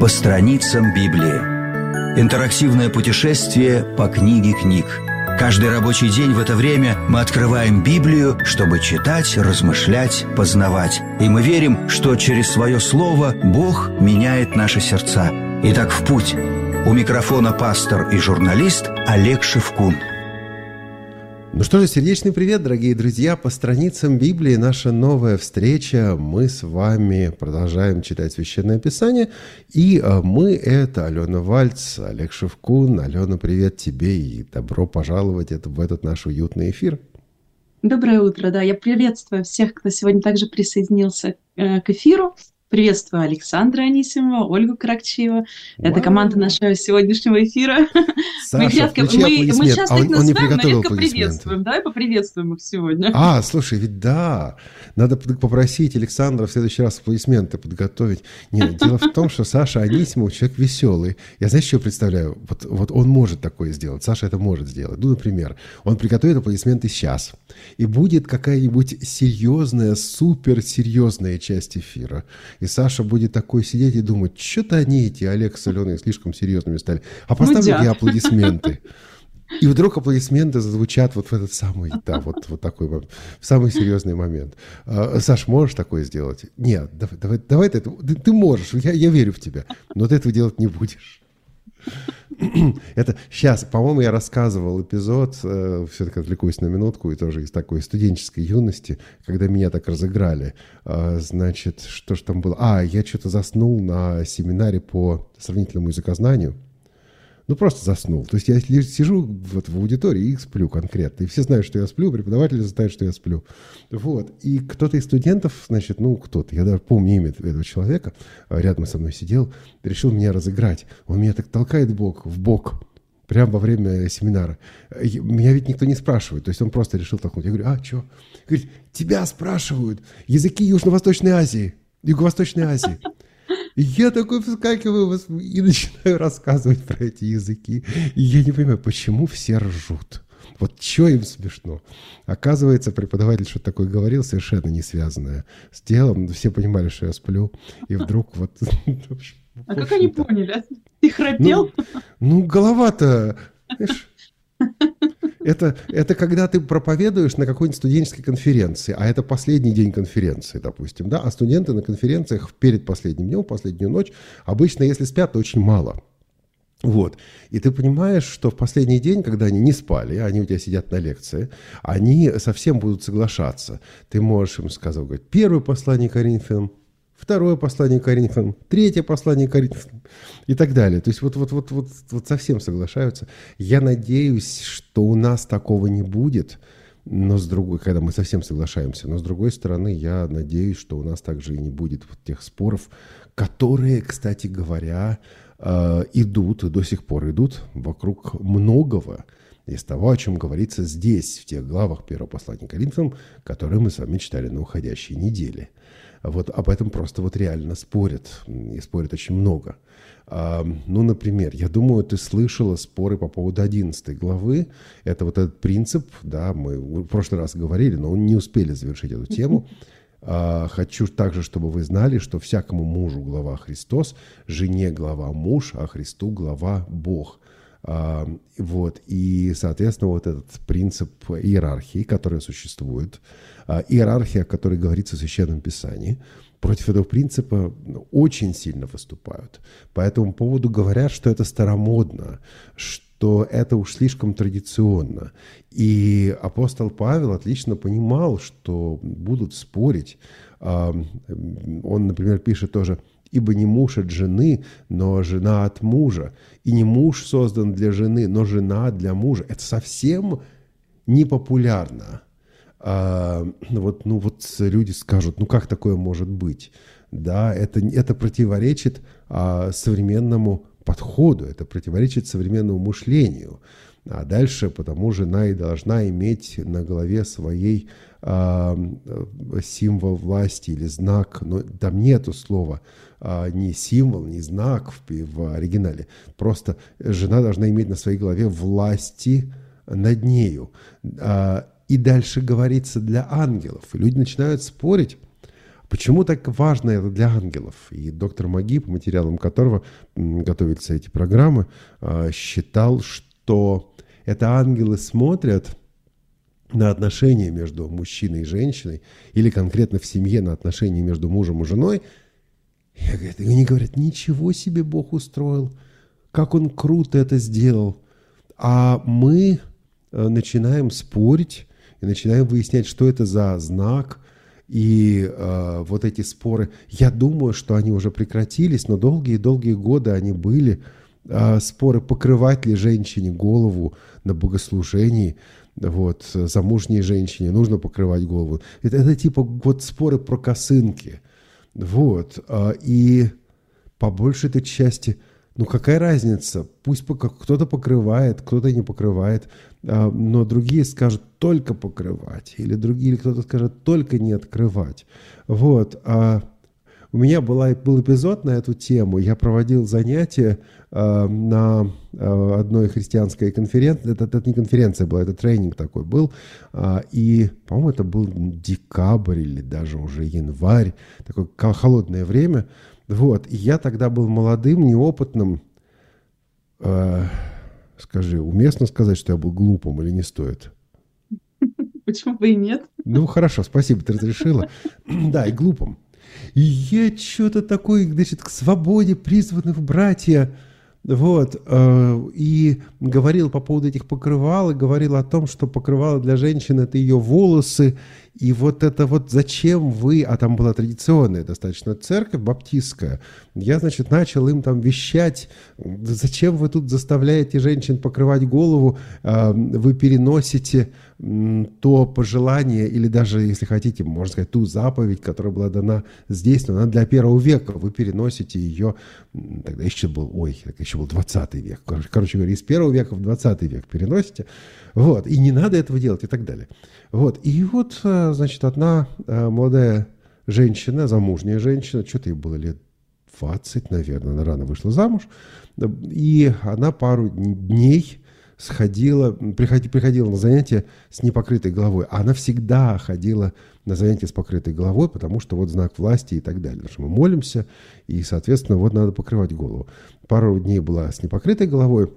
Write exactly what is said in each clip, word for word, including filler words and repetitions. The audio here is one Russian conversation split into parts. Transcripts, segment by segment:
по страницам Библии. Интерактивное путешествие по книге книг. Каждый рабочий день в это время мы открываем Библию, чтобы читать, размышлять, познавать. И мы верим, что через свое слово Бог меняет наши сердца. Итак, в путь. У микрофона пастор и журналист Олег Шевкун. Ну что же, сердечный привет, дорогие друзья. По страницам Библии наша новая встреча. Мы с вами продолжаем читать Священное Писание. И мы — это Алена Вальц, Олег Шевкун. Алена, привет тебе и добро пожаловать в этот наш уютный эфир. Доброе утро, да. Я приветствую всех, кто сегодня также присоединился к эфиру. Приветствую Александра Анисимова, Ольгу Каракчиева. Вау. Это команда нашего сегодняшнего эфира. Саша, мы, мы, мы часто а их он, он не называем, но редко аплодисменты. Приветствуем. Давай поприветствуем их сегодня. А, слушай, ведь да, надо попросить Александра в следующий раз аплодисменты подготовить. Нет, дело в том, что Саша Анисимов человек веселый. Я, знаешь, что представляю? Вот, вот он может такое сделать. Саша это может сделать. Ну, например, он приготовит аплодисменты сейчас. И будет какая-нибудь серьезная, суперсерьезная часть эфира. И Саша будет такой сидеть и думать, что-то они, эти Олег с Аленой, слишком серьезными стали. А поставлю я аплодисменты. И вдруг аплодисменты зазвучат вот в этот самый, да, вот, вот такой, в самый серьезный момент. Саш, можешь такое сделать? Нет, давай, давай, давай ты, ты, ты можешь, я, я верю в тебя, но ты этого делать не будешь. Это сейчас, по-моему, я рассказывал эпизод, э, все-таки отвлекусь на минутку, и тоже из такой студенческой юности, когда меня так разыграли. Э, значит, что же там было? А, я что-то заснул на семинаре по сравнительному языкознанию. Ну, просто заснул. То есть я сижу вот в аудитории и сплю конкретно. И все знают, что я сплю, преподаватели знают, что я сплю. Вот. И кто-то из студентов, значит, ну, кто-то, я даже помню имя этого человека, рядом со мной сидел, решил меня разыграть. Он меня так толкает в бок, в бок, прямо во время семинара. Меня ведь никто не спрашивает. То есть он просто решил толкнуть. Я говорю, а, что? Говорит, тебя спрашивают. Языки Южно-Восточной Азии, Юго-Восточной Азии. И я такой вскакиваю и начинаю рассказывать про эти языки. И я не понимаю, почему все ржут. Вот что им смешно? Оказывается, преподаватель что-то такое говорил, совершенно не связанное с делом. Все понимали, что я сплю. И вдруг вот... А как они поняли? Ты храпел? Ну, голова-то... Это, это когда ты проповедуешь на какой-нибудь студенческой конференции, а это последний день конференции, допустим, да, а студенты на конференциях перед последним днем, последнюю ночь, обычно, если спят, то очень мало. Вот. И ты понимаешь, что в последний день, когда они не спали, они у тебя сидят на лекции, они совсем будут соглашаться. Ты можешь им сказать, говорить, первое послание Коринфянам, второе послание Коринфянам, третье послание Коринфянам и так далее. То есть вот, вот, вот, вот, вот совсем соглашаются. Я надеюсь, что у нас такого не будет, но с другой, когда мы совсем соглашаемся. Но с другой стороны, я надеюсь, что у нас также и не будет вот тех споров, которые, кстати говоря, идут, и до сих пор идут вокруг многого из того, о чем говорится здесь, в тех главах первого послания Коринфянам, которые мы с вами читали на уходящей неделе. Вот об этом просто вот реально спорят, и спорят очень много. А, ну, например, я думаю, ты слышала споры по поводу одиннадцатой главы. Это вот этот принцип, да, мы в прошлый раз говорили, но не успели завершить эту тему. А, хочу также, чтобы вы знали, что всякому мужу глава Христос, жене глава муж, а Христу глава Бог. А, вот, и, соответственно, вот этот принцип иерархии, который существует, а, иерархия, о которой говорится в Священном Писании, против этого принципа очень сильно выступают. По этому поводу говорят, что это старомодно, что это уж слишком традиционно. И апостол Павел отлично понимал, что будут спорить. А, он, например, пишет тоже: «Ибо не муж от жены, но жена от мужа. И не муж создан для жены, но жена для мужа». Это совсем непопулярно. А, вот, ну, вот люди скажут, ну как такое может быть? Да, это, это противоречит а, современному подходу, это противоречит современному мышлению. А дальше, потому жена и должна иметь на голове своей а, символ власти или знак, но там нету слова а, ни символ, ни знак в, в оригинале. Просто жена должна иметь на своей голове власти над нею. А, и дальше говорится для ангелов. И люди начинают спорить, Почему так важно это для ангелов? И доктор Маги, по материалам которого готовятся эти программы, считал, что это ангелы смотрят на отношения между мужчиной и женщиной, или конкретно в семье на отношения между мужем и женой, и они говорят, ничего себе Бог устроил, как Он круто это сделал. А мы начинаем спорить и начинаем выяснять, что это за знак. И э, вот эти споры, я думаю, что они уже прекратились, но долгие-долгие годы они были. Э, споры, покрывать ли женщине голову на богослужении, вот, замужней женщине нужно покрывать голову. Это, это типа вот споры про косынки. Вот. Э, и по большей-то части, ну какая разница, пусть кто-то покрывает, кто-то не покрывает, но другие скажут только покрывать, или другие, или кто-то скажет только не открывать. Вот. У меня была, был эпизод на эту тему, я проводил занятия на одной христианской конференции, это, это не конференция была, это тренинг такой был, и, по-моему, это был декабрь или даже уже январь, такое холодное время. Вот, и я тогда был молодым, неопытным. Э, скажи, уместно сказать, что я был глупым или не стоит? Почему бы и нет? Ну, хорошо, спасибо, ты разрешила. Да, и глупым. И я что-то такое, значит, к свободе призваны в братья. Вот, э, и говорил по поводу этих покрывал, и говорил о том, что покрывало для женщин — это ее волосы, и вот это вот зачем вы, а там была традиционная достаточно церковь баптистская, я, значит, начал им там вещать, зачем вы тут заставляете женщин покрывать голову, э, вы переносите э, то пожелание, или даже, если хотите, можно сказать, ту заповедь, которая была дана здесь, но она для первого века, вы переносите ее, тогда еще был, ой, еще был двадцатый век, короче говоря, из первого века в двадцатый век переносите, вот, и не надо этого делать, и так далее. Вот, и вот, значит, одна молодая женщина, замужняя женщина, что-то ей было лет двадцать, наверное, она рано вышла замуж, и она пару дней сходила, приходила, приходила на занятия с непокрытой головой. Она всегда ходила на занятия с покрытой головой, потому что вот знак власти и так далее. Потому что мы молимся, и, соответственно, вот надо покрывать голову. Пару дней была с непокрытой головой,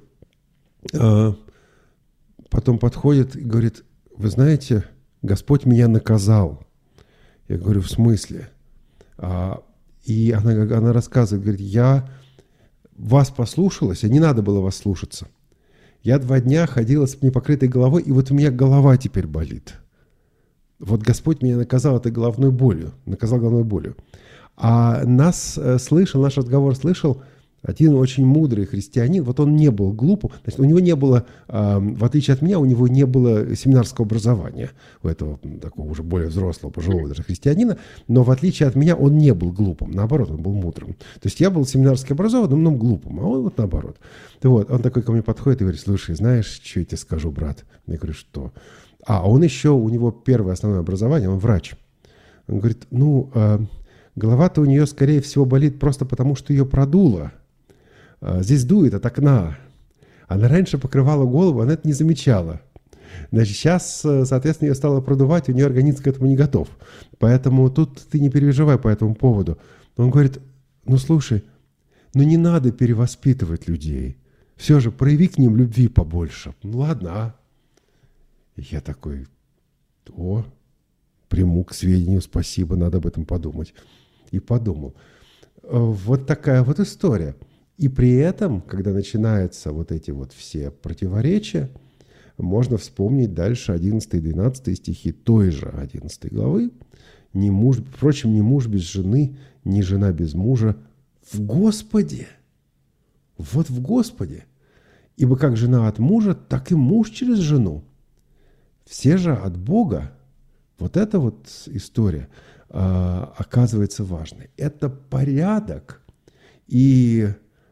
потом подходит и говорит, вы знаете, Господь меня наказал. Я говорю, в смысле? И она, она рассказывает, говорит, я вас послушалась, а не надо было вас слушаться. Я два дня ходила с непокрытой головой, и вот у меня голова теперь болит. Вот Господь меня наказал этой головной болью, наказал головной болью. А нас слышал, наш разговор слышал один очень мудрый христианин, вот он не был глупым, значит, у него не было, э, в отличие от меня, у него не было семинарского образования, у этого такого уже более взрослого, пожилого даже христианина, но в отличие от меня он не был глупым, наоборот, он был мудрым. То есть я был семинарски образованным, но глупым, а он вот наоборот. Вот, он такой ко мне подходит и говорит, слушай, знаешь, что я тебе скажу, брат? Я говорю, что? А он еще, у него первое основное образование, он врач. Он говорит, ну, э, голова-то у нее, скорее всего, болит просто потому, что ее продуло. Здесь дует от окна. Она раньше покрывала голову, она это не замечала. Значит, сейчас, соответственно, ее стало продувать, у нее организм к этому не готов. Поэтому тут ты не переживай по этому поводу. Он говорит, ну слушай, ну не надо перевоспитывать людей. Все же прояви к ним любви побольше. Ну ладно, а? И я такой, о, приму к сведению, спасибо, надо об этом подумать. И подумал. Вот такая вот история. И при этом, когда начинаются вот эти вот все противоречия, можно вспомнить дальше одиннадцатый и двенадцатый стихи той же одиннадцатой главы. «Не муж, впрочем, ни муж без жены, ни жена без мужа в Господе». Вот в Господе. Ибо как жена от мужа, так и муж через жену. Все же от Бога. Вот эта вот история а, оказывается важной. Это порядок. И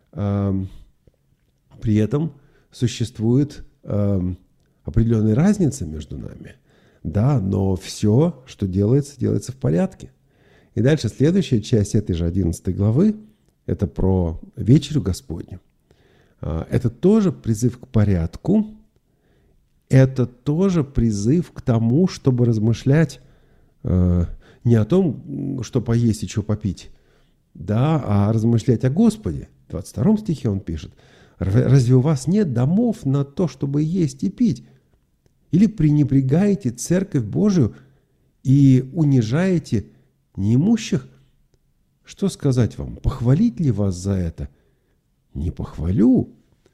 при этом существует э, определенная разница между нами. Да, но все, что делается, делается в порядке. И дальше следующая часть этой же одиннадцатой главы, это про вечерю Господню. Э, это тоже призыв к порядку. Это тоже призыв к тому, чтобы размышлять э, не о том, что поесть и что попить, да, а размышлять о Господе. В двадцать втором стихе он пишет: «Разве у вас нет домов на то, чтобы есть и пить? Или пренебрегаете церковь Божию и унижаете неимущих? Что сказать вам? Похвалить ли вас за это? Не похвалю».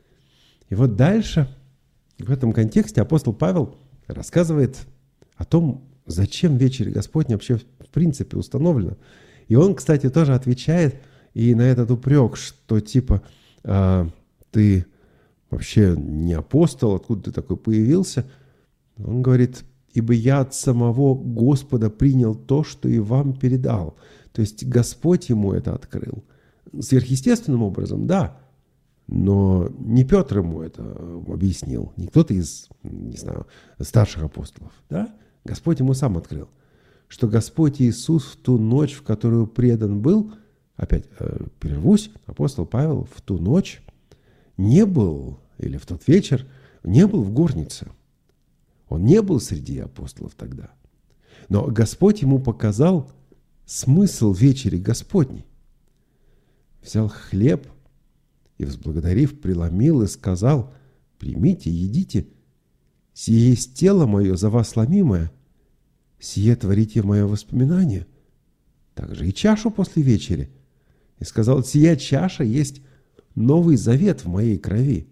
И вот дальше, в этом контексте, апостол Павел рассказывает о том, зачем вечеря Господня вообще в принципе установлена. И он, кстати, тоже отвечает и на этот упрек, что типа а, ты вообще не апостол, откуда ты такой появился. Он говорит: «Ибо я от самого Господа принял то, что и вам передал». То есть Господь ему это открыл. Сверхъестественным образом, да, но не Петр ему это объяснил, не кто-то из, не знаю, старших апостолов, да? Господь ему сам открыл, что Господь Иисус в ту ночь, в которую предан был, опять э, прервусь, апостол Павел в ту ночь не был, или в тот вечер, не был в горнице. Он не был среди апостолов тогда. Но Господь ему показал смысл вечери Господней. Взял хлеб и, возблагодарив, преломил и сказал: «Примите, едите, сие есть тело мое, за вас ломимое, сие творите в мое воспоминание». Также и чашу после вечери. И сказал: «Сия чаша есть новый завет в моей крови.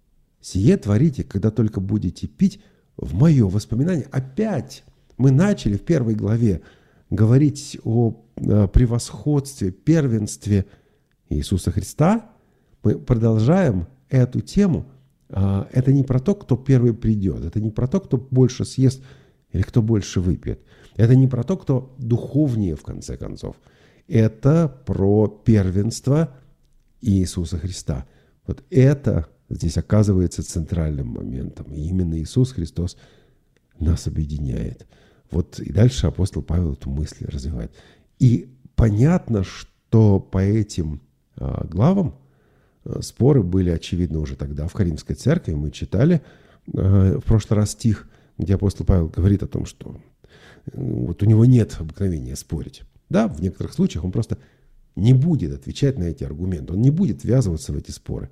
Сие творите, когда только будете пить, в мое воспоминание». Опять мы начали в первой главе говорить о превосходстве, первенстве Иисуса Христа. Мы продолжаем эту тему. Это не про то, кто первый придет. Это не про то, кто больше съест или кто больше выпьет. Это не про то, кто духовнее, в конце концов. Это про первенство Иисуса Христа. Вот это здесь оказывается центральным моментом. И именно Иисус Христос нас объединяет. Вот и дальше апостол Павел эту мысль развивает. И понятно, что по этим а, главам а, споры были очевидны уже тогда в Коринфской церкви. Мы читали а, в прошлый раз стих, где апостол Павел говорит о том, что вот у него нет обыкновения спорить. Да, в некоторых случаях он просто не будет отвечать на эти аргументы, он не будет ввязываться в эти споры.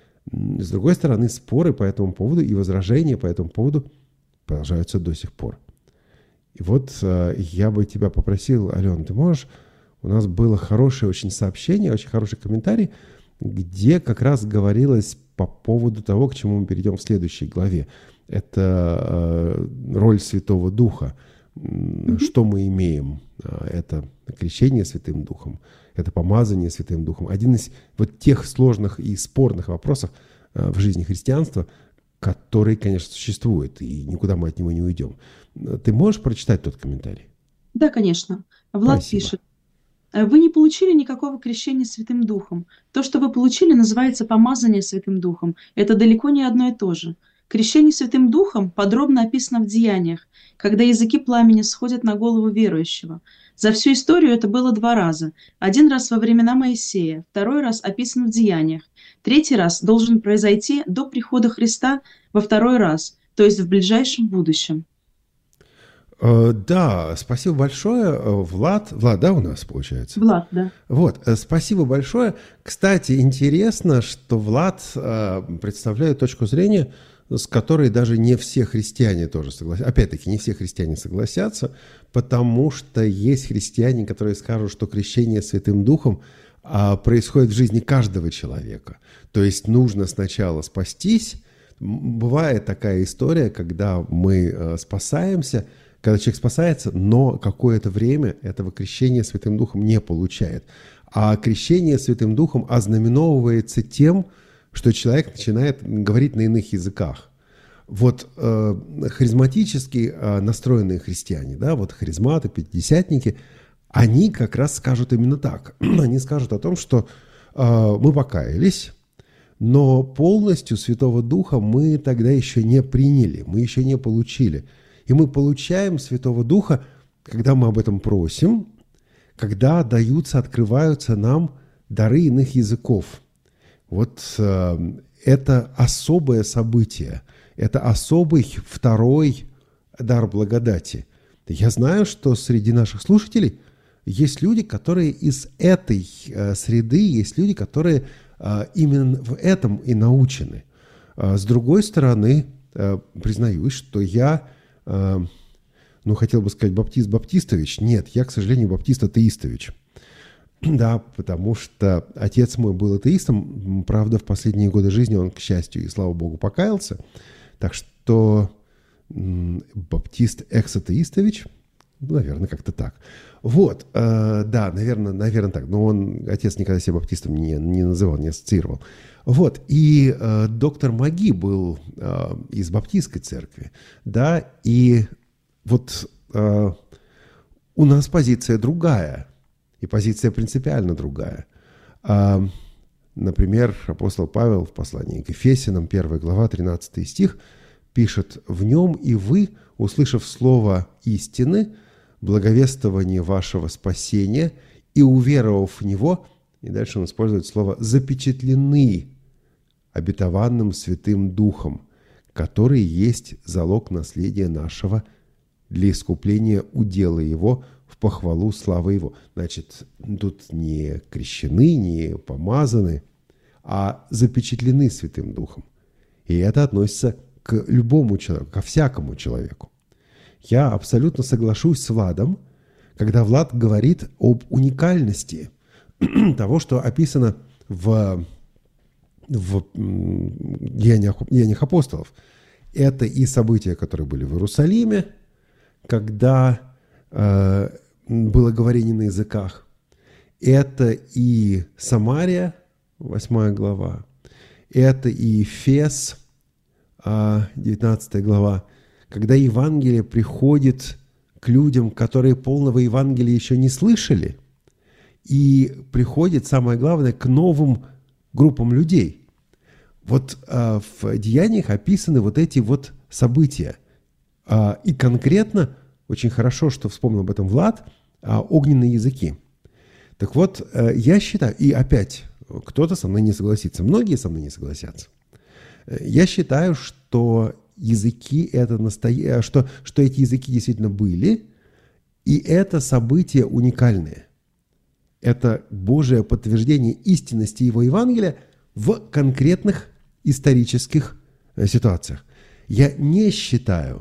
С другой стороны, споры по этому поводу и возражения по этому поводу продолжаются до сих пор. И вот э, я бы тебя попросил, Алена, ты можешь? У нас было хорошее очень сообщение, очень хороший комментарий, где как раз говорилось по поводу того, к чему мы перейдем в следующей главе. Это э, роль Святого Духа. Mm-hmm. Что мы имеем? Это крещение Святым Духом, это помазание Святым Духом. Один из вот тех сложных и спорных вопросов э, в жизни христианства, который, конечно, существует, и никуда мы от него не уйдем. Ты можешь прочитать тот комментарий? Да, конечно. Влад Спасибо. пишет: «Вы не получили никакого крещения Святым Духом. То, что вы получили, называется помазание Святым Духом. Это далеко не одно и то же. Крещение Святым Духом подробно описано в Деяниях, когда языки пламени сходят на голову верующего. За всю историю это было два раза. Один раз во времена Моисея, второй раз описан в Деяниях. Третий раз должен произойти до прихода Христа во второй раз, то есть в ближайшем будущем». Да, спасибо большое, Влад. Влад, да, у нас получается? Влад, да. Вот, спасибо большое. Кстати, интересно, что Влад представляет точку зрения, с которой даже не все христиане тоже согласятся. Опять-таки, не все христиане согласятся, потому что есть христиане, которые скажут, что крещение Святым Духом происходит в жизни каждого человека. То есть нужно сначала спастись. Бывает такая история, когда мы спасаемся, когда человек спасается, но какое-то время этого крещения Святым Духом не получает. А крещение Святым Духом ознаменовывается тем, что человек начинает говорить на иных языках. Вот э, харизматически э, настроенные христиане, да, вот харизматы, пятидесятники, они как раз скажут именно так. Они скажут о том, что э, мы покаялись, но полностью Святого Духа мы тогда еще не приняли, мы еще не получили. И мы получаем Святого Духа, когда мы об этом просим, когда даются, открываются нам дары иных языков. Вот э, это особое событие, это особый второй дар благодати. Я знаю, что среди наших слушателей есть люди, которые из этой э, среды, есть люди, которые э, именно в этом и научены. А с другой стороны, э, признаюсь, что я, э, ну, хотел бы сказать Баптист Баптистович. Нет, я, к сожалению, Баптист Атеистович. Да, потому что отец мой был атеистом. Правда, в последние годы жизни он, к счастью, и слава богу, покаялся. Так что Баптист экс-атеистович, ну, наверное, как-то так. Вот, э, да, наверное, наверное так. Но он, отец никогда себя баптистом не, не называл, не ассоциировал. Вот, и э, доктор Маги был э, из баптистской церкви, да, и вот э, у нас позиция другая, и позиция принципиально другая. А, например, апостол Павел в послании к Ефесянам, первая глава, тринадцатый стих, пишет: «В нем и вы, услышав слово истины, благовествование вашего спасения, и уверовав в него», и дальше он использует слово «запечатлены обетованным Святым Духом, который есть залог наследия нашего для искупления удела его в похвалу славы его». Значит, тут не крещены, не помазаны, а запечатлены Святым Духом. И это относится к любому человеку, ко всякому человеку. Я абсолютно соглашусь с Владом, когда Влад говорит об уникальности того, что описано в, в деяниях, деяниях апостолов. Это и события, которые были в Иерусалиме, когда э, было говорение на языках. Это и Самария, восьмая глава. Это и Эфес, девятнадцатая глава, когда Евангелие приходит к людям, которые полного Евангелия еще не слышали, и приходит, самое главное, к новым группам людей. Вот а, в Деяниях описаны вот эти вот события. А, и конкретно, очень хорошо, что вспомнил об этом Влад, а, огненные языки. Так вот, а, я считаю, и опять, кто-то со мной не согласится, многие со мной не согласятся. Я считаю, что языки это настоя... что, что эти языки действительно были, и это события уникальные. Это Божие подтверждение истинности его Евангелия в конкретных исторических ситуациях. Я не считаю,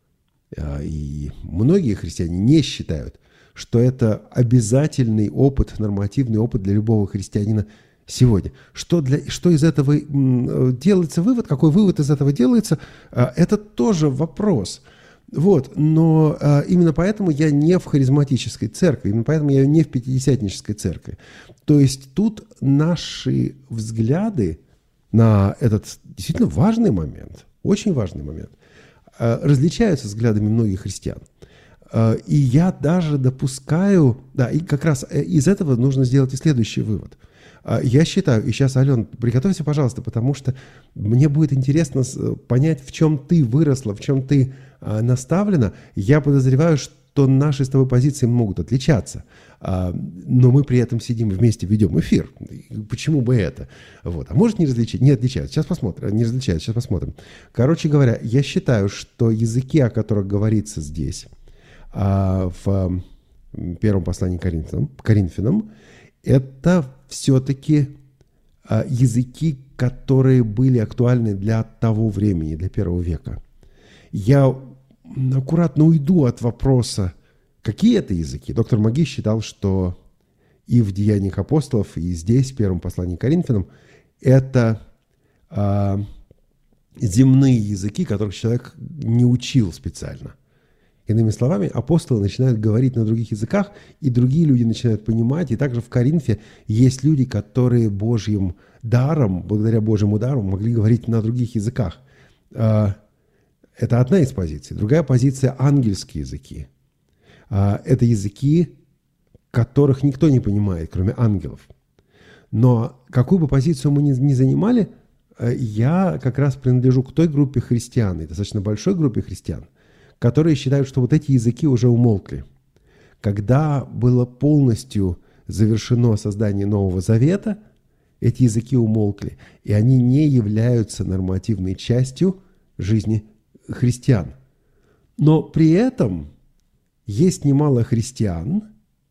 и многие христиане не считают, что это обязательный опыт, нормативный опыт для любого христианина сегодня. Что, для, что из этого делается вывод, какой вывод из этого делается, это тоже вопрос. Вот. Но именно поэтому я не в харизматической церкви, именно поэтому я не в пятидесятнической церкви. То есть тут наши взгляды на этот действительно важный момент, очень важный момент, различаются взглядами многих христиан. И я даже допускаю, да, и как раз из этого нужно сделать и следующий вывод. Я считаю, и сейчас, Ален, приготовься, пожалуйста, потому что мне будет интересно понять, в чем ты выросла, в чем ты наставлена. Я подозреваю, что наши с тобой позиции могут отличаться, но мы при этом сидим вместе, ведем эфир. Почему бы это? Вот. А может не различить? Не отличаются. Сейчас посмотрим. Не различаются. Сейчас посмотрим. Короче говоря, я считаю, что языки, о которых говорится здесь, в первом послании к Коринфянам, Коринфянам, это все-таки языки, которые были актуальны для того времени, для первого века. Я аккуратно уйду от вопроса, какие это языки. Доктор Маги считал, что и в Деяниях апостолов, и здесь, в первом послании к Коринфянам, это а, земные языки, которых человек не учил специально. Иными словами, апостолы начинают говорить на других языках, и другие люди начинают понимать. И также в Коринфе есть люди, которые Божьим даром, благодаря Божьему дару, могли говорить на других языках. Это одна из позиций. Другая позиция – ангельские языки. Это языки, которых никто не понимает, кроме ангелов. Но какую бы позицию мы ни занимали, я как раз принадлежу к той группе христиан, и достаточно большой группе христиан, которые считают, что вот эти языки уже умолкли. Когда было полностью завершено создание Нового Завета, эти языки умолкли, и они не являются нормативной частью жизни христиан. Но при этом есть немало христиан,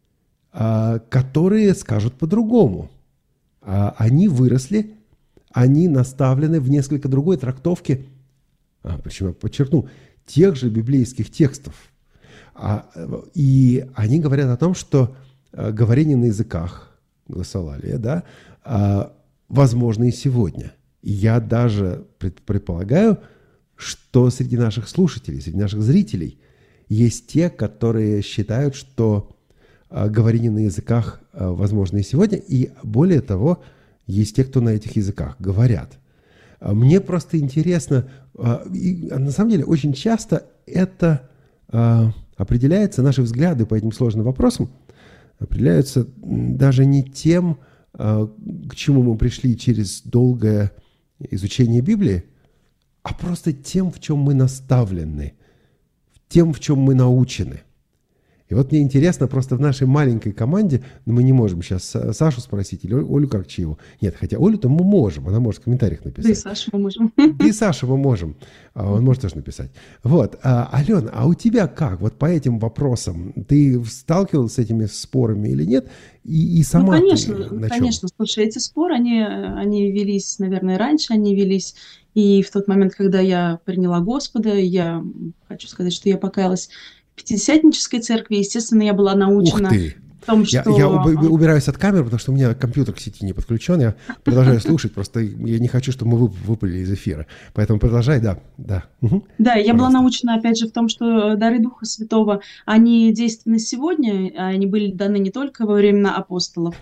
которые скажут по-другому. Они выросли, они наставлены в несколько другой трактовке, а, причем я подчеркну, тех же библейских текстов. А, и они говорят о том, что а, говорение на языках, гласолалия, да, а, возможно и сегодня. И я даже пред, предполагаю, что среди наших слушателей, среди наших зрителей есть те, которые считают, что а, говорение на языках а, возможно и сегодня, и более того, есть те, кто на этих языках говорят. Мне просто интересно, и на самом деле очень часто это определяется, наши взгляды по этим сложным вопросам определяются даже не тем, к чему мы пришли через долгое изучение Библии, а просто тем, в чем мы наставлены, тем, в чем мы научены. И вот мне интересно, просто в нашей маленькой команде, ну, мы не можем сейчас Сашу спросить или Олю Каракчиеву. Нет, хотя Олю-то мы можем, она может в комментариях написать. Да и Сашу мы можем. Да и Сашу мы можем, он может тоже написать. Вот, а, Алена, а у тебя как? Вот по этим вопросам ты сталкивалась с этими спорами или нет? И, и сама ну, конечно, ты на чем? Конечно, слушай, эти споры, они, они велись, наверное, раньше, они велись и в тот момент, когда я приняла Господа, я хочу сказать, что я покаялась в Пятидесятнической церкви, естественно, я была научена в том, что... Я, я убираюсь от камеры, потому что у меня компьютер к сети не подключен, я продолжаю слушать, просто я не хочу, чтобы мы выпали из эфира. Поэтому продолжай, да. Да, угу. Да, я была научена, опять же, в том, что дары Духа Святого, они действенны сегодня, они были даны не только во времена апостолов.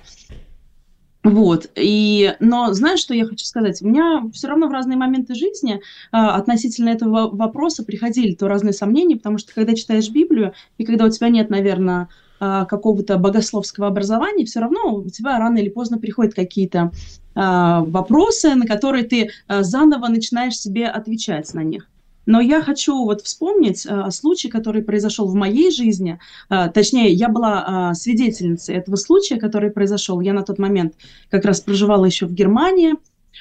Вот, и, но знаешь, что я хочу сказать? У меня все равно в разные моменты жизни а, относительно этого вопроса приходили то разные сомнения, потому что когда читаешь Библию, и когда у тебя нет, наверное, а, какого-то богословского образования, все равно у тебя рано или поздно приходят какие-то а, вопросы, на которые ты а, заново начинаешь себе отвечать на них. Но я хочу вот вспомнить а, случай, который произошел в моей жизни. А, точнее, я была а, свидетельницей этого случая, который произошел. Я на тот момент как раз проживала еще в Германии.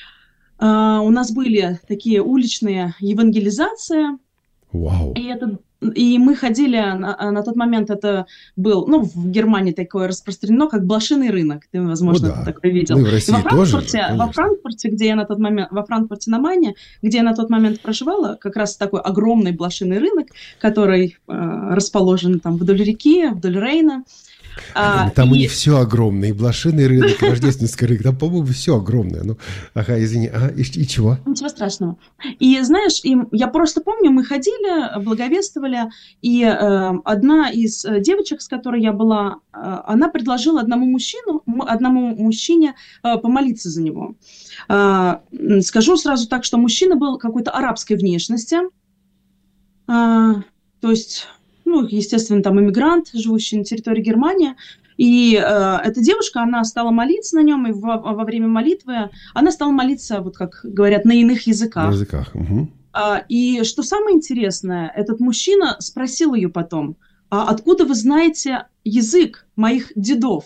А, у нас были такие уличные евангелизации. Вау. И это... И мы ходили, на, на тот момент это был, ну, в Германии такое распространено, как блошиный рынок. Ты, возможно, ну, да. такое видел. Ну, и в России во Франкфурте, тоже, во Франкфурте, где я на тот момент, во Франкфурте на Майне, где я на тот момент проживала, как раз такой огромный блошиный рынок, который э, расположен там вдоль реки, вдоль Рейна. А, там и... у них все огромное, и блошиный рынок, и рождественский рынок, там, по-моему, все огромное. Ну, ага, извини, ага, и, и чего? Ничего страшного. И знаешь, и я просто помню, мы ходили, благовествовали, и э, одна из девочек, с которой я была, э, она предложила одному мужчину, одному мужчине э, помолиться за него. Э, скажу сразу так, что мужчина был какой-то арабской внешности, э, то есть... ну, естественно, там иммигрант, живущий на территории Германии. И э, эта девушка, она стала молиться на нем, и во, во время молитвы она стала молиться, вот как говорят, на иных языках. На языках, угу. А, и что самое интересное, этот мужчина спросил ее потом, а откуда вы знаете язык моих дедов?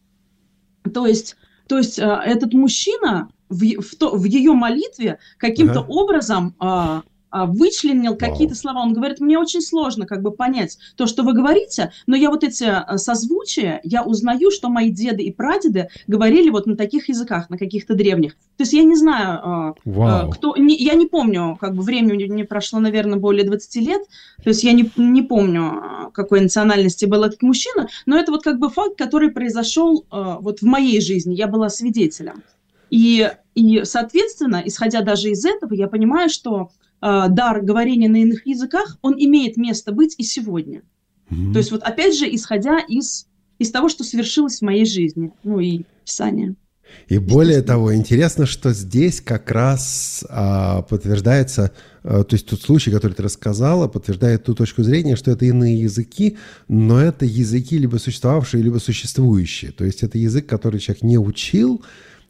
То есть, то есть э, этот мужчина в, в, то, в ее молитве каким-то ага. образом... Э, вычленил какие-то слова. Он говорит, мне очень сложно как бы понять то, что вы говорите, но я вот эти созвучия, я узнаю, что мои деды и прадеды говорили вот на таких языках, на каких-то древних. То есть я не знаю, Вау. кто... Не, я не помню, как бы времени не прошло, наверное, более двадцати лет, то есть я не, не помню, какой национальности был этот мужчина, но это вот как бы факт, который произошел вот в моей жизни, я была свидетелем. И, и соответственно, исходя даже из этого, я понимаю, что дар говорения на иных языках, он имеет место быть и сегодня. Mm-hmm. То есть вот опять же, исходя из, из того, что свершилось в моей жизни, ну и Писания. И более того, интересно, что здесь как раз а, подтверждается, а, то есть тот случай, который ты рассказала, подтверждает ту точку зрения, что это иные языки, но это языки либо существовавшие, либо существующие. То есть это язык, который человек не учил,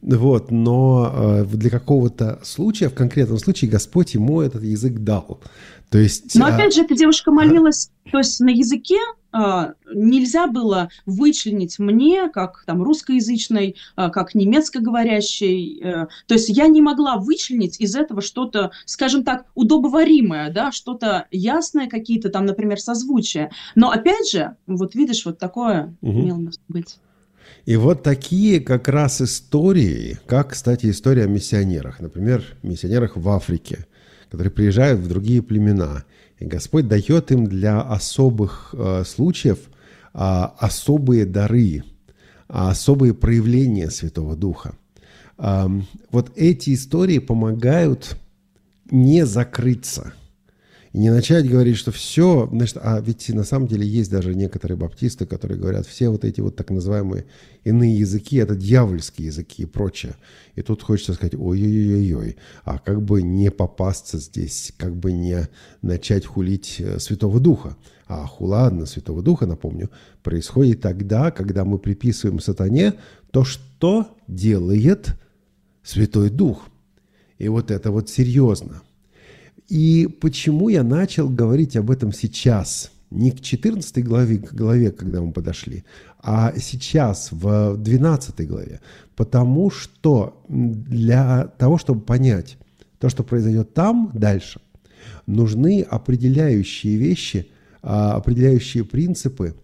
Вот, но для какого-то случая, в конкретном случае, Господь ему этот язык дал. То есть, но опять же, эта девушка молилась, а... то есть на языке а, нельзя было вычленить мне, как там русскоязычной, а, как немецкоговорящей. А, то есть я не могла вычленить из этого что-то, скажем так, удобоваримое, да, что-то ясное, какие-то там, например, созвучия. Но опять же, вот видишь, вот такое угу. имело место быть. И вот такие как раз истории, как, кстати, история о миссионерах. Например, миссионерах в Африке, которые приезжают в другие племена. И Господь дает им для особых э, случаев э, особые дары, особые проявления Святого Духа. Э, вот эти истории помогают не закрыться. И не начать говорить, что все, значит, а ведь на самом деле есть даже некоторые баптисты, которые говорят, все вот эти вот так называемые иные языки, это дьявольские языки и прочее. И тут хочется сказать, ой-ой-ой-ой, а как бы не попасться здесь, как бы не начать хулить Святого Духа. А хула на Святого Духа, напомню, происходит тогда, когда мы приписываем сатане то, что делает Святой Дух. И вот это вот серьезно. И почему я начал говорить об этом сейчас? Не к четырнадцатой главе, к главе, когда мы подошли, а сейчас, в двенадцатой главе. Потому что для того, чтобы понять то, что произойдет там дальше, нужны определяющие вещи, определяющие принципы,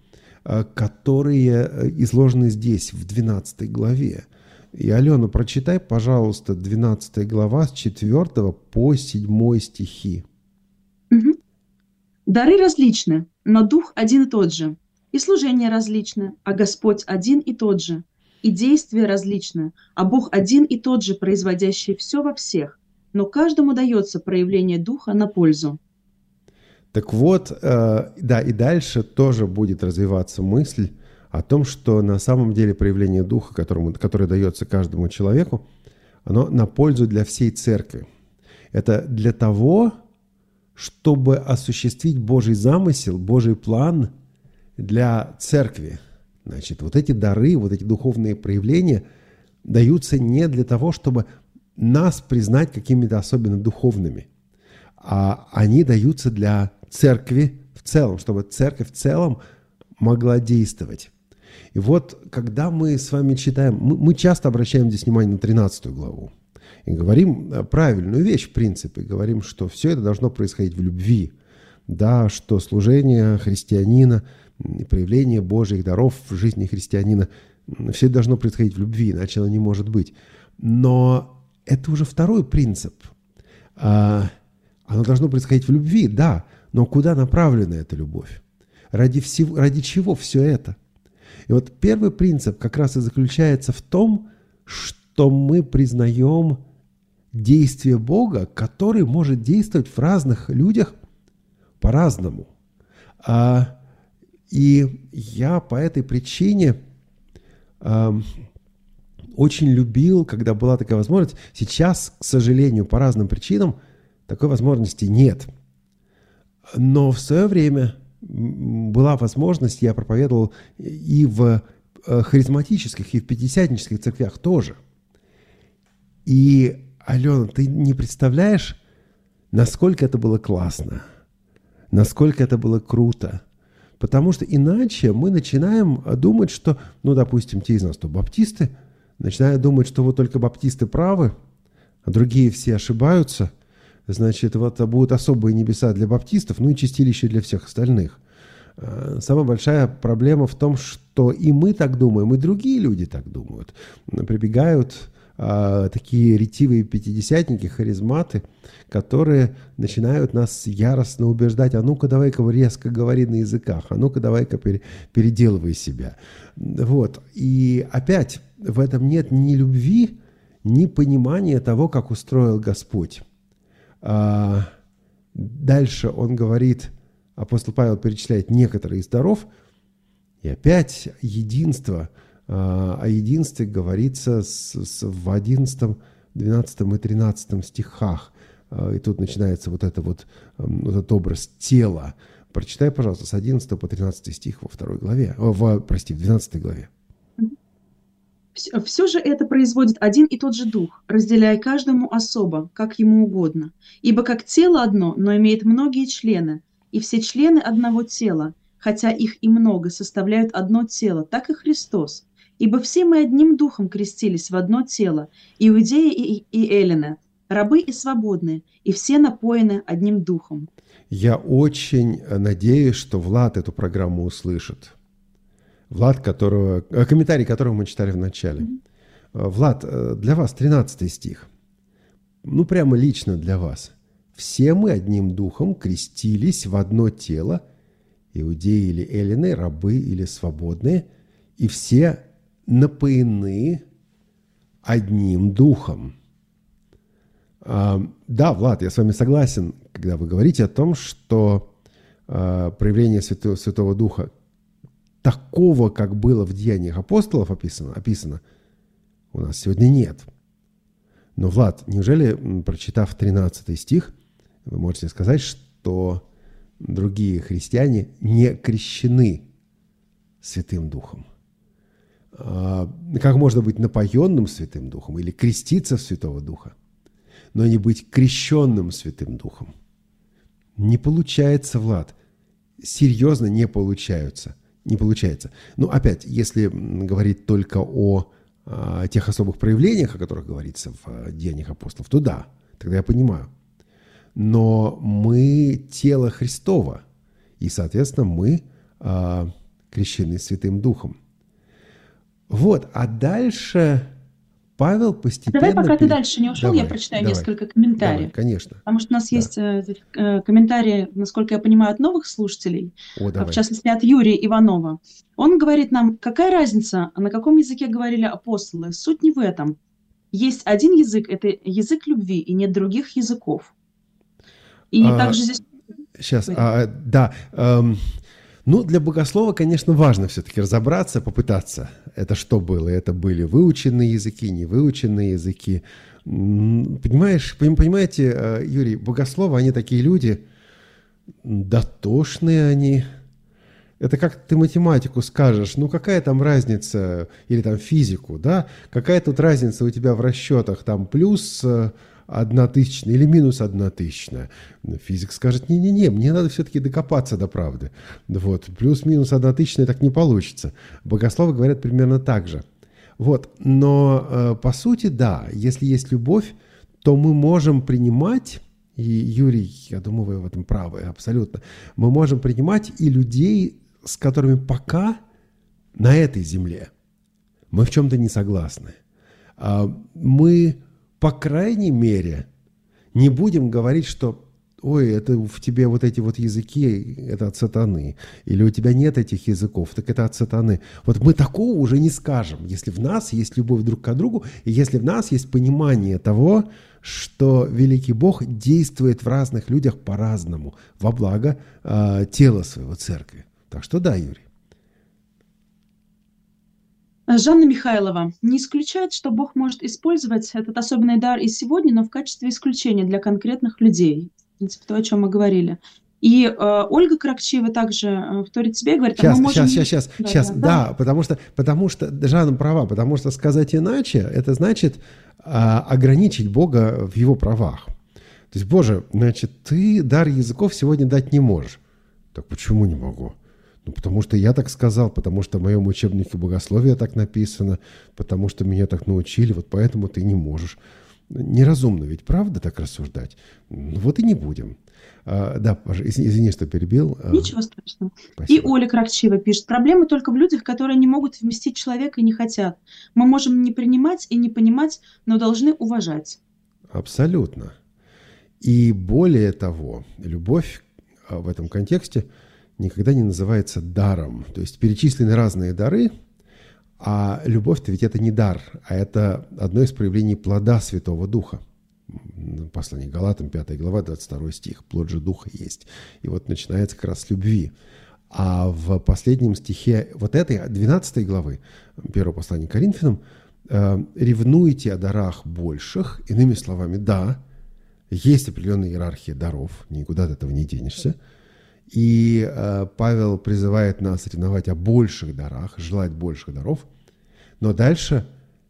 которые изложены здесь, в двенадцатой главе. И, Алена, прочитай, пожалуйста, двенадцатая глава с четвёртого по седьмой стихи. Угу. Дары различны, но Дух один и тот же. И служения различны, а Господь один и тот же. И действия различны, а Бог один и тот же, производящий все во всех. Но каждому дается проявление Духа на пользу. Так вот, э, да, и дальше тоже будет развиваться мысль о том, что на самом деле проявление Духа, которому, которое дается каждому человеку, оно на пользу для всей церкви. Это для того, чтобы осуществить Божий замысел, Божий план для церкви. Значит, вот эти дары, вот эти духовные проявления даются не для того, чтобы нас признать какими-то особенно духовными, а они даются для церкви в целом, чтобы церковь в целом могла действовать. И вот, когда мы с вами читаем, мы, мы часто обращаем здесь внимание на тринадцатую главу и говорим правильную вещь, в принципе, говорим, что все это должно происходить в любви, да, что служение христианина, проявление Божьих даров в жизни христианина, все это должно происходить в любви, иначе оно не может быть. Но это уже второй принцип. Оно должно происходить в любви, да, но куда направлена эта любовь? Ради, всего, ради чего все это? И вот первый принцип как раз и заключается в том, что мы признаем действие Бога, который может действовать в разных людях по-разному. А, и я по этой причине а, очень любил, когда была такая возможность. Сейчас, к сожалению, по разным причинам такой возможности нет. Но в свое время была возможность, я проповедовал и в харизматических, и в пятидесятнических церквях тоже. И, Алена, ты не представляешь, насколько это было классно, насколько это было круто. Потому что иначе мы начинаем думать, что, ну, допустим, те из нас, кто баптисты, начинают думать, что вот только баптисты правы, а другие все ошибаются. Значит, вот будут особые небеса для баптистов, ну и чистилище для всех остальных. Самая большая проблема в том, что и мы так думаем, и другие люди так думают. Прибегают а, такие ретивые пятидесятники, харизматы, которые начинают нас яростно убеждать: а ну-ка давай-ка резко говори на языках, а ну-ка давай-ка пере, переделывай себя. Вот. И опять в этом нет ни любви, ни понимания того, как устроил Господь. А, дальше он говорит, апостол Павел перечисляет некоторые из даров, и опять единство. А, о единстве говорится с, с, в одиннадцатом, двенадцатом и тринадцатом стихах. А, и тут начинается вот, это вот, вот этот образ тела. Прочитай, пожалуйста, с одиннадцатого по тринадцатый стих во второй главе, о, в, прости, в двенадцатой главе. Все же это производит один и тот же Дух, разделяя каждому особо, как ему угодно. Ибо как тело одно, но имеет многие члены, и все члены одного тела, хотя их и много, составляют одно тело, так и Христос. Ибо все мы одним Духом крестились в одно тело, иудеи и, и эллины, рабы и свободные, и все напоены одним Духом. Я очень надеюсь, что Влад эту программу услышит. Влад, которого, комментарий которого мы читали в начале. Mm-hmm. Влад, для вас тринадцатый стих. Ну, прямо лично для вас. «Все мы одним духом крестились в одно тело, иудеи или эллины, рабы или свободные, и все напоены одним духом». А, да, Влад, я с вами согласен, когда вы говорите о том, что а, проявление Святого, Святого Духа такого, как было в Деяниях апостолов описано, описано, у нас сегодня нет. Но, Влад, неужели, прочитав тринадцатый стих, вы можете сказать, что другие христиане не крещены Святым Духом? Как можно быть напоенным Святым Духом или креститься в Святого Духа, но не быть крещенным Святым Духом? Не получается, Влад. Серьезно не получаются. Не получается. Ну, опять, если говорить только о, о тех особых проявлениях, о которых говорится в Деяниях апостолов, то да, тогда я понимаю. Но мы тело Христово, и, соответственно, мы а, крещены Святым Духом. Вот, а дальше Павел постепенно... Давай, пока пере... ты дальше не ушел, давай, я прочитаю давай, несколько комментариев. Давай, конечно. Потому что у нас Да. есть э, комментарии, насколько я понимаю, от новых слушателей, О, давай. в частности, от Юрия Иванова. Он говорит нам, какая разница, на каком языке говорили апостолы? Суть не в этом. Есть один язык, это язык любви, и нет других языков. И а, также здесь... Сейчас, а, да... Эм... Ну, для богослова, конечно, важно все-таки разобраться, попытаться. Это что было? Это были выученные языки, невыученные языки. Понимаешь, понимаете, Юрий, богословы, они такие люди, дотошные они. Это как ты математику скажешь, ну какая там разница, или там физику, да? Какая тут разница у тебя в расчетах, там плюс... одна тысячная или минус одна тысячная. Физик скажет, не-не-не, мне надо все-таки докопаться до правды. Вот. Плюс-минус одна тысячная так не получится. Богословы говорят примерно так же. Вот. Но э, по сути, да, если есть любовь, то мы можем принимать, и Юрий, я думаю, вы в этом правы, абсолютно, мы можем принимать и людей, с которыми пока на этой земле мы в чем-то не согласны. А, мы... По крайней мере, не будем говорить, что ой, это в тебе вот эти вот языки, это от сатаны. Или у тебя нет этих языков, так это от сатаны. Вот мы такого уже не скажем, если в нас есть любовь друг к другу, и если в нас есть понимание того, что великий Бог действует в разных людях по-разному, во благо э, тела своего церкви. Так что да, Юрий. Жанна Михайлова не исключает, что Бог может использовать этот особенный дар и сегодня, но в качестве исключения для конкретных людей. В принципе, то, о чем мы говорили. И э, Ольга Кракчиева также э, вторит тебе и говорит... Сейчас, а мы можем... сейчас, сейчас, сейчас, да, сейчас, да, да, да, потому что, потому что Жанна права, потому что сказать иначе, это значит э, ограничить Бога в его правах. То есть, Боже, значит, ты дар языков сегодня дать не можешь. Так почему не могу? Ну, потому что я так сказал, потому что в моем учебнике богословия так написано, потому что меня так научили, вот поэтому ты не можешь. Неразумно ведь, правда, так рассуждать? Ну, вот и не будем. А, да, извини, что перебил. Ничего страшного. Спасибо. И Оля Кракчиева пишет. Проблема только в людях, которые не могут вместить человека и не хотят. Мы можем не принимать и не понимать, но должны уважать. Абсолютно. И более того, любовь в этом контексте никогда не называется даром. То есть перечислены разные дары, а любовь-то ведь это не дар, а это одно из проявлений плода Святого Духа. Послание Галатам, пятая глава, двадцать второй стих. Плод же Духа есть. И вот начинается как раз с любви. А в последнем стихе вот этой, двенадцатой главы, первого послания к Коринфянам, э, ревнуйте о дарах больших. Иными словами, да, есть определенная иерархия даров, никуда от этого не денешься. И э, Павел призывает нас ревновать о больших дарах, желать больших даров. Но дальше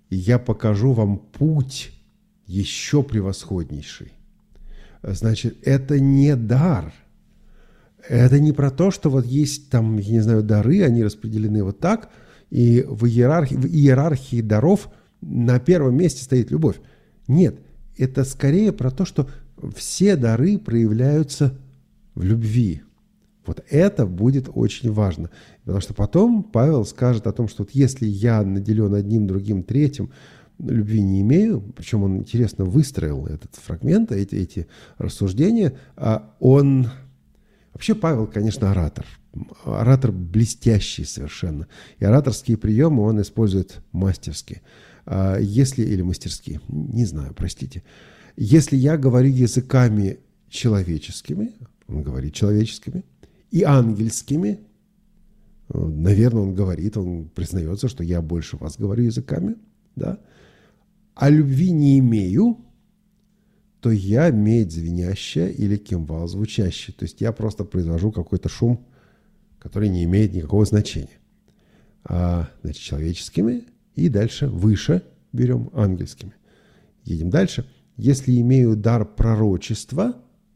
я покажу вам путь еще превосходнейший. Значит, это не дар. Это не про то, что вот есть там, я не знаю, дары, они распределены вот так, и в иерархии, в иерархии даров на первом месте стоит любовь. Нет, это скорее про то, что все дары проявляются в любви. Вот это будет очень важно. Потому что потом Павел скажет о том, что вот если я наделен одним, другим, третьим, любви не имею, причем он интересно выстроил этот фрагмент, эти, эти рассуждения, а он... Вообще Павел, конечно, оратор. Оратор блестящий совершенно. И ораторские приемы он использует мастерски. Если, или мастерски, не знаю, простите. Если я говорю языками человеческими, он говорит человеческими, и ангельскими, наверное, он говорит, он признается, что я больше вас говорю языками, да, а любви не имею, то я медь звенящая или кимвал звучащий. То есть я просто произвожу какой-то шум, который не имеет никакого значения. А, значит, человеческими и дальше выше берем ангельскими. Едем дальше. Если имею дар пророчества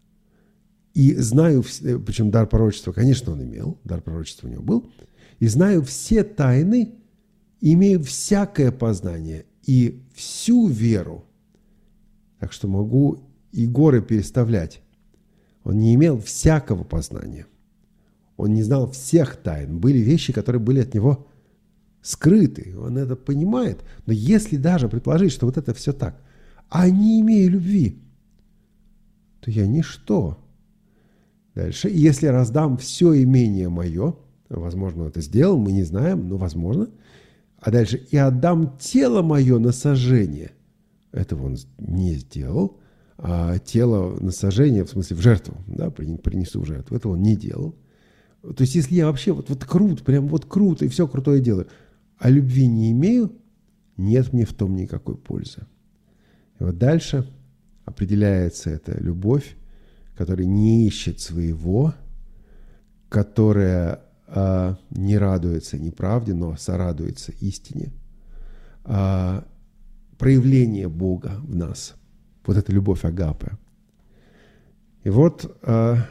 и знаю, причем дар пророчества, конечно, он имел, дар пророчества у него был, и знаю все тайны, имею всякое познание и всю веру, так что могу и горы переставлять. Он не имел всякого познания. Он не знал всех тайн. Были вещи, которые были от него скрыты. Он это понимает. Но если даже предположить, что вот это все так, а не имея любви, то я ничто. Дальше. И если раздам все имение мое, возможно, он это сделал, мы не знаем, но возможно. А дальше. И отдам тело мое на сожжение. Этого он не сделал. А тело на сожжение, в смысле в жертву, да, принесу в жертву. Этого он не делал. То есть, если я вообще вот, вот крут, прям вот круто, и все крутое делаю, а любви не имею, нет мне в том никакой пользы. И вот дальше определяется эта любовь, которая не ищет своего, которая а, не радуется неправде, но сорадуется истине. А, проявление Бога в нас. Вот эта любовь агапе. И вот а,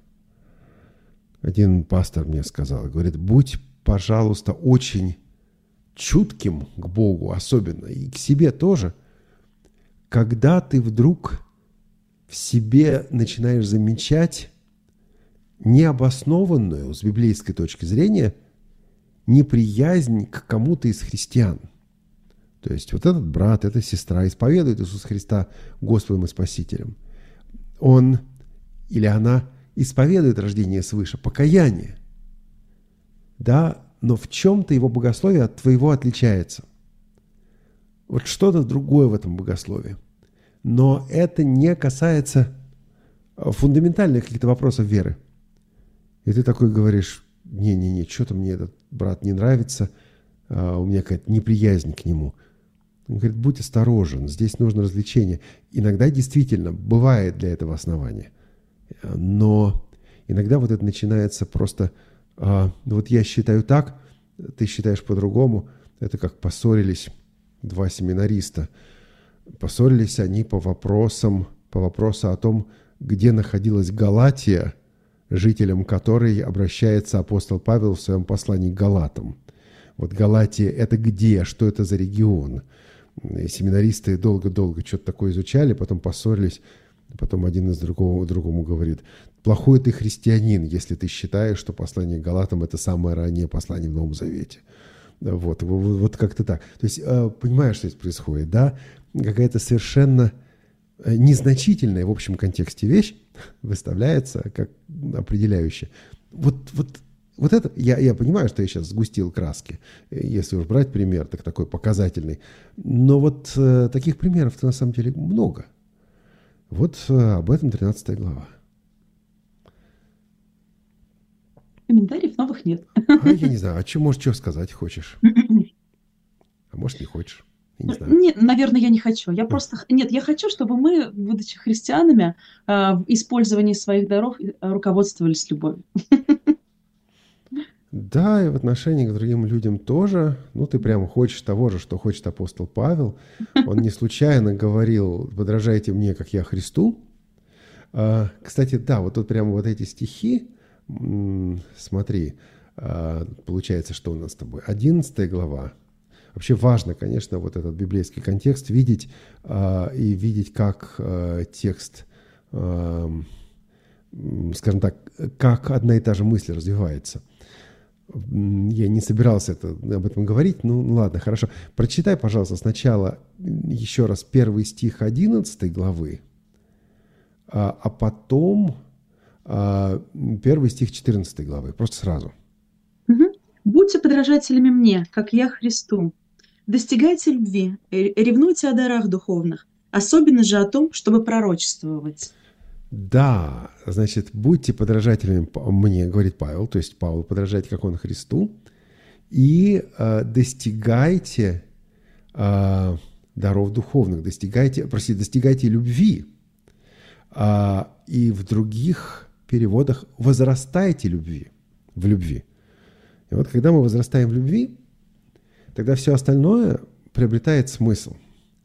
один пастор мне сказал, говорит, будь, пожалуйста, очень чутким к Богу, особенно, и к себе тоже, когда ты вдруг в себе начинаешь замечать необоснованную, с библейской точки зрения, неприязнь к кому-то из христиан. То есть вот этот брат, эта сестра исповедует Иисуса Христа Господом и Спасителем. Он или она исповедует рождение свыше, покаяние. Да, но в чем-то его богословие от твоего отличается. Вот что-то другое в этом богословии. Но это не касается фундаментальных каких-то вопросов веры. И ты такой говоришь, не-не-не, что-то мне этот брат не нравится, а у меня какая-то неприязнь к нему. Он говорит, будь осторожен, здесь нужно развлечение. Иногда действительно бывает для этого основания. Но иногда вот это начинается просто, а, вот я считаю так, ты считаешь по-другому. Это как поссорились два семинариста. Поссорились они по вопросам, по вопросу о том, где находилась Галатия, жителям которой обращается апостол Павел в своем послании к Галатам. Вот Галатия – это где? Что это за регион? И семинаристы долго-долго что-то такое изучали, потом поссорились, потом один из другого другому говорит, плохой ты христианин, если ты считаешь, что послание к Галатам – это самое раннее послание в Новом Завете. Вот, вот, вот как-то так. То есть, понимаешь, что здесь происходит, да? Какая-то совершенно незначительная в общем контексте вещь выставляется как определяющая. Вот, вот, вот это, я, я понимаю, что я сейчас сгустил краски, если уж брать пример, так такой показательный, но вот э, таких примеров-то на самом деле много. Вот э, об этом тринадцатая глава. Комментариев новых нет. А я не знаю, а что, может, что сказать хочешь? А может, не хочешь? Я не знаю. Нет, наверное, я не хочу. Я просто... Нет, я хочу, чтобы мы, будучи христианами, э, в использовании своих даров руководствовались любовью. Да, и в отношении к другим людям тоже. Ну, ты прямо хочешь того же, что хочет апостол Павел. Он не случайно говорил: «Подражайте мне, как я Христу». А, кстати, да, вот тут прямо вот эти стихи, м, смотри, а, получается, что у нас с тобой? одиннадцатая глава. Вообще важно, конечно, вот этот библейский контекст видеть а, и видеть, как а, текст, а, скажем так, как одна и та же мысль развивается. Я не собирался это, об этом говорить, ну ладно, хорошо. Прочитай, пожалуйста, сначала еще раз первый стих одиннадцатой главы, а, а потом а, первый стих четырнадцатой главы, просто сразу. Мгм. «Будьте подражателями мне, как я Христу. Достигайте любви, ре- ревнуйте о дарах духовных, особенно же о том, чтобы пророчествовать». Да, значит, будьте подражателями п- мне, говорит Павел, то есть Павел подражает, как он Христу, и э, достигайте э, даров духовных, достигайте, простите, достигайте любви. А, и в других переводах возрастайте любви, в любви. И вот когда мы возрастаем в любви, тогда все остальное приобретает смысл.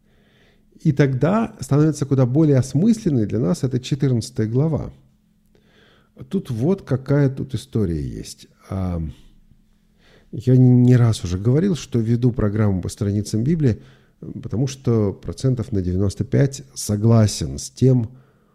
И тогда становится куда более осмысленной для нас эта четырнадцатая глава. Тут вот какая тут история есть. А, Я не раз уже говорил, что веду программу по страницам Библии, потому что процентов на девяносто пять согласен с тем,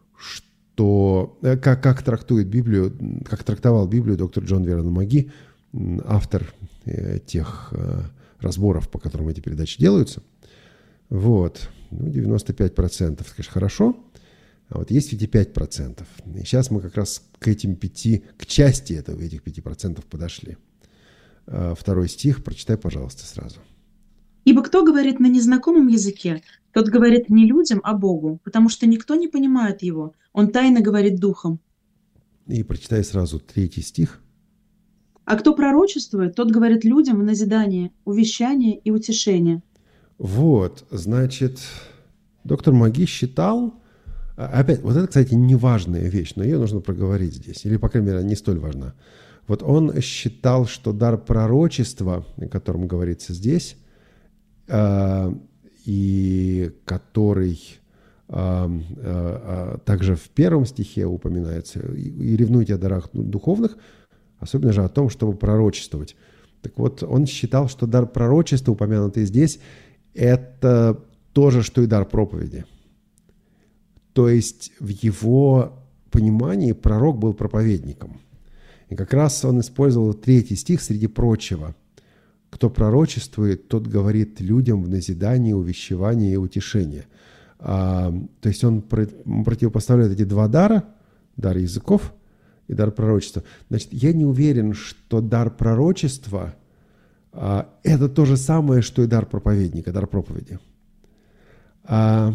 что э, как, как трактует Библию, как трактовал Библию доктор Джон Вернон Маги, м, автор э, тех э, разборов, по которым эти передачи делаются. Вот. Ну, девяносто пять процентов, конечно, хорошо. А вот есть эти пять процентов. И сейчас мы как раз к этим пяти, к части этого, этих пяти процентов подошли. А, Второй стих, прочитай, пожалуйста, сразу. «Ибо кто говорит на незнакомом языке, тот говорит не людям, а Богу, потому что никто не понимает его. Он тайно говорит духом. И прочитай сразу третий стих. А кто пророчествует, тот говорит людям в назидание, увещание и утешение». Вот, значит, доктор Маги считал, а, опять, вот это, кстати, не важная вещь, но ее нужно проговорить здесь, или, по крайней мере, она не столь важна. Вот он считал, что дар пророчества, о котором говорится здесь, а, и который а, а, а, также в первом стихе упоминается, и, и ревнуйте о дарах духовных, особенно же о том, чтобы пророчествовать. Так вот, он считал, что дар пророчества, упомянутый здесь, это то же, что и дар проповеди. То есть в его понимании пророк был проповедником. И как раз он использовал третий стих среди прочего. Кто пророчествует, тот говорит людям в назидании, увещевании и утешении. А, то есть он противопоставляет эти два дара, дар языков и дар пророчества. Значит, я не уверен, что дар пророчества а, это то же самое, что и дар проповедника, дар проповеди. А,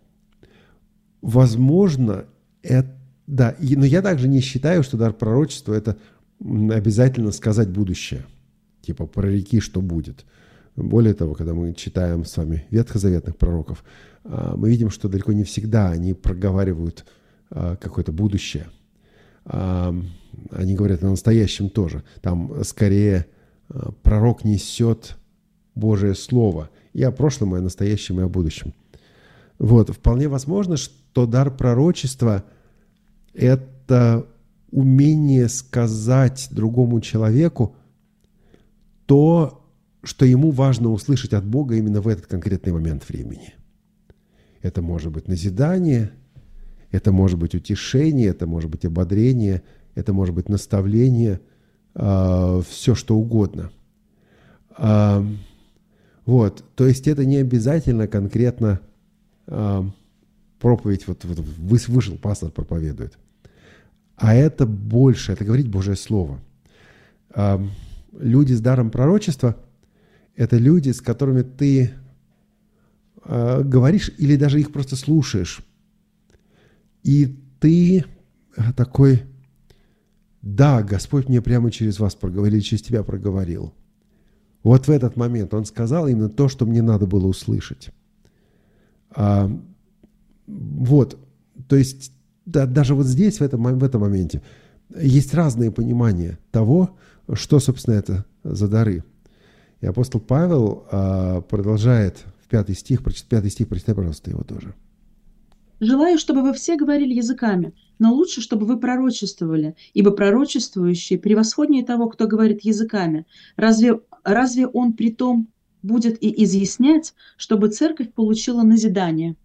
возможно, это, да, и, но я также не считаю, что дар пророчества – это обязательно сказать будущее, типа прореки, что будет. Более того, когда мы читаем с вами ветхозаветных пророков, а, мы видим, что далеко не всегда они проговаривают а, какое-то будущее. А, они говорят о настоящем тоже. Там скорее пророк несет Божие Слово и о прошлом, и о настоящем, и о будущем. Вот. Вполне возможно, что дар пророчества – это умение сказать другому человеку то, что ему важно услышать от Бога именно в этот конкретный момент времени. Это может быть назидание, это может быть утешение, это может быть ободрение, это может быть наставление – все, что угодно. А, вот, то есть это не обязательно конкретно а, проповедь, вот, вот вышел пастор, проповедует. А это больше, это говорить Божье Слово. А, люди с даром пророчества – это люди, с которыми ты а, говоришь или даже их просто слушаешь. И ты такой... Да, Господь мне прямо через вас проговорил, через тебя проговорил. Вот в этот момент Он сказал именно то, что мне надо было услышать. А, вот, то есть да, даже вот здесь, в этом, в этом моменте, есть разные понимания того, что, собственно, это за дары. И апостол Павел а, продолжает в пятый стих, пятый стих, прочитай, пожалуйста, его тоже. «Желаю, чтобы вы все говорили языками, но лучше, чтобы вы пророчествовали, ибо пророчествующий превосходнее того, кто говорит языками. Разве, разве он притом будет и изъяснять, чтобы церковь получила назидание?»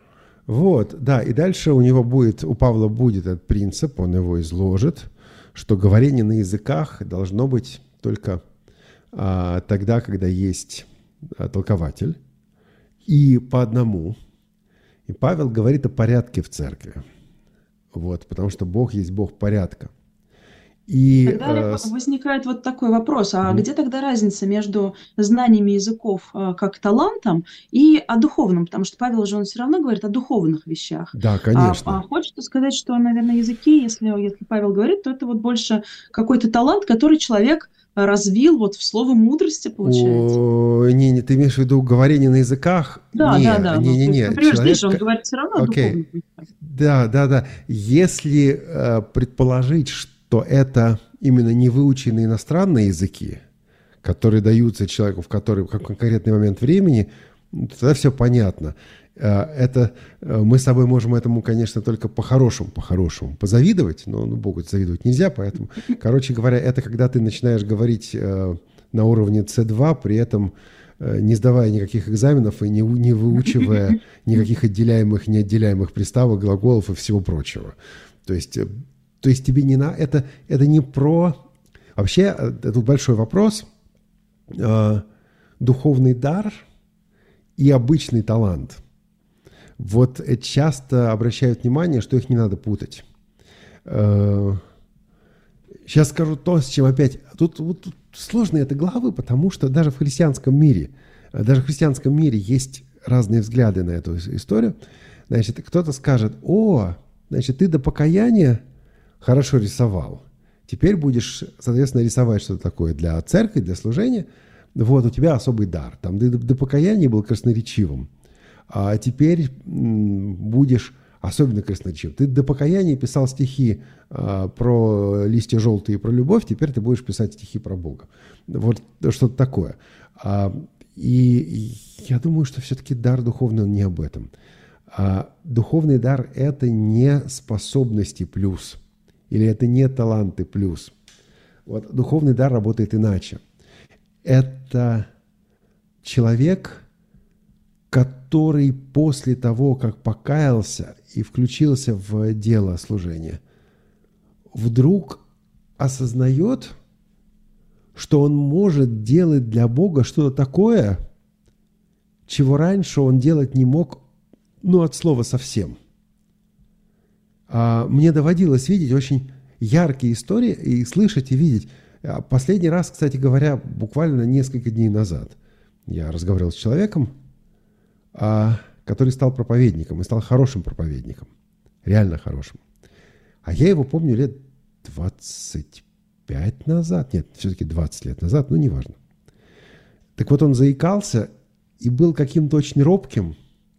Вот, да, и дальше у него будет, у Павла будет этот принцип, он его изложит, что говорение на языках должно быть только а, тогда, когда есть а, толкователь, и по одному. И Павел говорит о порядке в церкви, вот, потому что Бог есть Бог порядка. И, Тогда э, возникает вот такой вопрос, а мгм. где тогда разница между знаниями языков э, как талантом и о духовном? Потому что Павел же он все равно говорит о духовных вещах. Да, А, конечно. а хочется сказать, что, наверное, языки, если, если Павел говорит, то это вот больше какой-то талант, который человек развил вот в слово мудрости, получается. О, не, не, ты имеешь в виду говорение на языках? Да, Не, да, да. не, Ну, не, то есть, не. например, здесь же он Человек, говорит все равно о окей. духовных вещах. Да, да, да. Если э, предположить, что это именно невыученные иностранные языки, которые даются человеку в который в конкретный момент времени, тогда все понятно. Э, это э, мы с тобой можем этому, конечно, только по-хорошему, по-хорошему позавидовать, но ну, Богу завидовать нельзя, поэтому, короче говоря, это когда ты начинаешь говорить э, на уровне си два, при этом э, не сдавая никаких экзаменов и не, у- не выучивая никаких отделяемых, неотделяемых приставок, глаголов и всего прочего. То есть, э, то есть тебе не на это, это не про... Вообще, э, тут большой вопрос. Э, духовный дар и обычный талант. Вот э, часто обращают внимание, что их не надо путать. Э, Сейчас скажу то, с чем опять... Тут, вот, тут сложные это главы, потому что даже в христианском мире, э, даже в христианском мире есть разные взгляды на эту ис- историю. Значит, кто-то скажет: о, значит, ты до покаяния хорошо рисовал. Теперь будешь, соответственно, рисовать что-то такое для церкви, для служения. Вот, у тебя особый дар. Там ты до, до покаяния был красноречивым. А теперь м, будешь особенно красноречив. Ты до покаяния писал стихи а, про листья желтые и про любовь, теперь ты будешь писать стихи про Бога. Вот что-то такое. А, и я думаю, что все-таки дар духовный, он не об этом. А, духовный дар – это не способности плюс, или это не таланты плюс. Вот духовный дар работает иначе. Это человек, который после того, как покаялся и включился в дело служения, вдруг осознает, что он может делать для Бога что-то такое, чего раньше он делать не мог, ну, от слова совсем. А мне доводилось видеть очень яркие истории и слышать и видеть. А Последний раз, кстати говоря, буквально несколько дней назад я разговаривал с человеком, а, который стал проповедником и стал хорошим проповедником, реально хорошим. А я его помню лет двадцать пять назад, нет, все-таки двадцать лет назад, ну, неважно. Так вот, он заикался и был каким-то очень робким,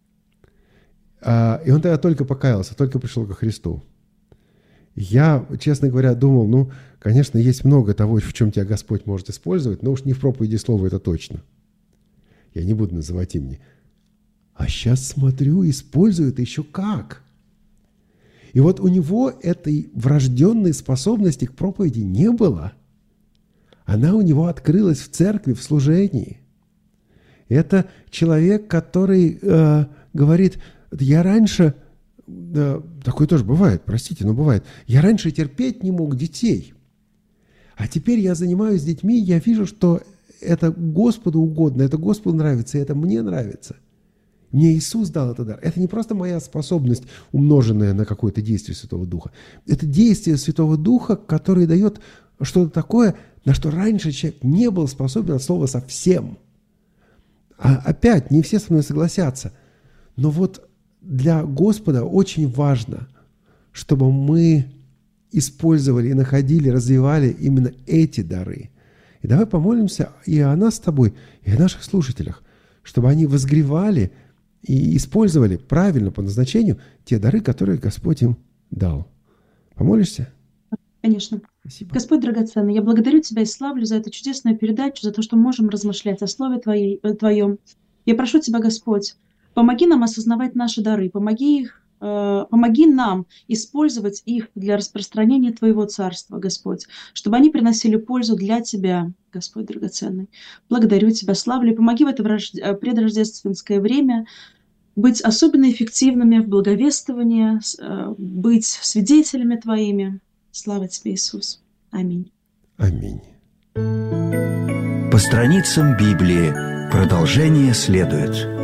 а, и он тогда только покаялся, только пришел ко Христу. Я, честно говоря, думал, ну, конечно, есть много того, в чем тебя Господь может использовать, но уж не в проповеди слова, это точно. Я не буду называть имени. А сейчас смотрю, использует еще как. И вот у него этой врожденной способности к проповеди не было. Она у него открылась в церкви, в служении. Это человек, который э, говорит: я раньше, э, такое тоже бывает, простите, но бывает, я раньше терпеть не мог детей, а теперь я занимаюсь детьми, я вижу, что это Господу угодно, это Господу нравится, и это мне нравится. Мне Иисус дал этот дар. Это не просто моя способность, умноженная на какое-то действие Святого Духа. Это действие Святого Духа, которое дает что-то такое, на что раньше человек не был способен от слова совсем. А опять, не все со мной согласятся. Но вот для Господа очень важно, чтобы мы использовали и находили, развивали именно эти дары. И давай помолимся и о нас с тобой, и о наших слушателях, чтобы они возгревали и использовали правильно по назначению те дары, которые Господь им дал. Помолишься? Конечно. Спасибо. Господь драгоценный, я благодарю Тебя и славлю за эту чудесную передачу, за то, что мы можем размышлять о Слове Твоей, э, Твоем. Я прошу Тебя, Господь, помоги нам осознавать наши дары, помоги их, э, помоги нам использовать их для распространения Твоего Царства, Господь, чтобы они приносили пользу для Тебя, Господь драгоценный. Благодарю Тебя, славлю, и помоги в это врожде- э, предрождественское время быть особенно эффективными в благовествовании, с- э, быть свидетелями Твоими. Слава Тебе, Иисус. Аминь. Аминь. По страницам Библии. Продолжение следует.